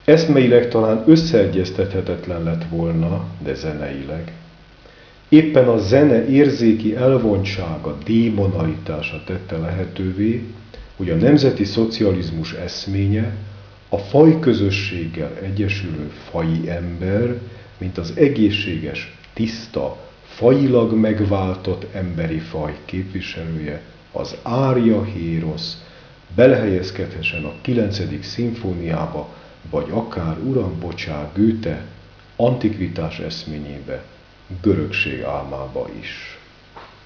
Eszmeileg talán összeegyeztethetetlen lett volna, de zeneileg. Éppen a zene érzéki elvontsága, démonalitása tette lehetővé, hogy a nemzeti szocializmus eszménye a fajközösséggel egyesülő faji ember, mint az egészséges, tiszta, fajilag megváltott emberi faj képviselője, az ária hérosz belehelyezkedhessen a 9. szimfóniába, vagy akár, uram, bocsá, Goethe antikvitás eszményébe, görögség álmába is.